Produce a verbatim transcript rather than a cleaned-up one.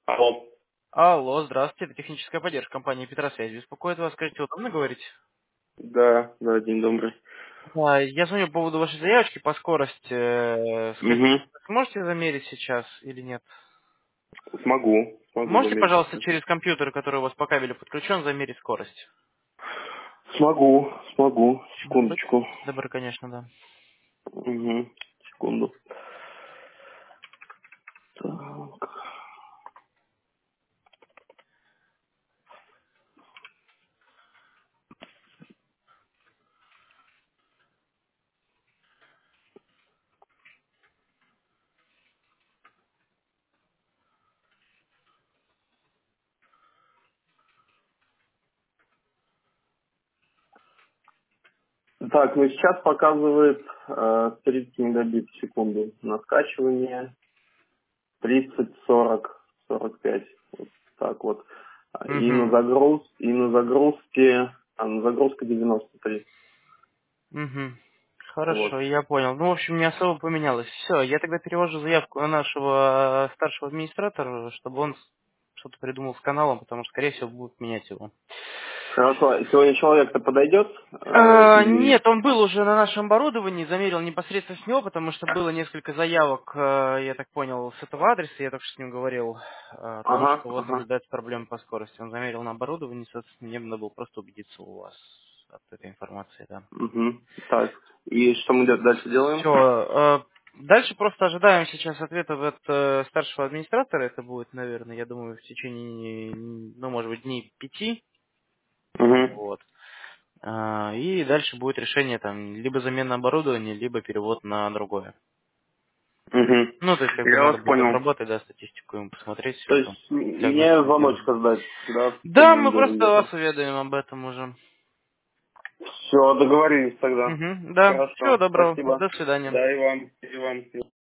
Алло. Алло, здравствуйте, это техническая поддержка компании Петросвязь. Беспокоит вас, скажите, удобно говорить? Да, да, день добрый. Да, я звоню по поводу вашей заявочки по скорости. Э, Скажите, Угу. сможете замерить сейчас или нет? Смогу. Смогу Можете, замерить пожалуйста, сейчас. через компьютер, который у вас по кабелю подключен, замерить скорость? Смогу, смогу. М, Будьте Секундочку. добры, конечно, да. Угу. Секунду. Так. Так, ну сейчас показывает э, тридцать мегабит в секунду на скачивание, тридцать, сорок, сорок пять. Вот так вот. А, И на Угу. загруз, и на загрузке, а на загрузке девяносто три. Угу. Вот. Хорошо, я понял. Ну, в общем, не особо поменялось. Все, я тогда перевожу заявку на нашего э, старшего администратора, чтобы он с- что-то придумал с каналом, потому что, скорее всего, будут менять его. Хорошо. Сегодня человек-то подойдет э, А, или... нет, он был уже на нашем оборудовании, замерил непосредственно с него, потому что было несколько заявок, э, я так понял, с этого адреса, я только что с ним говорил, э, о том, Ага, что вот ага. наблюдается проблема по скорости. Он замерил на оборудовании, соответственно, мне надо было просто убедиться у вас от этой информации, да. Угу. Так. И что мы де- дальше делаем? Все, дальше просто ожидаем сейчас ответов от э, старшего администратора, это будет, наверное, я думаю, в течение, ну, может быть, дней пяти, Угу. вот. А, И дальше будет решение там либо замена оборудования, либо перевод на другое. Угу. Ну, то есть как бы Я надо вас будет понял. обработать, да, статистику ему посмотреть, То все это, есть м- мне диагностировать. звоночка сдать, да, по Да, моему мы делу просто где-то. вас уведомим об этом уже. Все, договорились тогда. Угу, да, всего Хорошо, доброго, спасибо. до свидания. Да, и вам, и вам.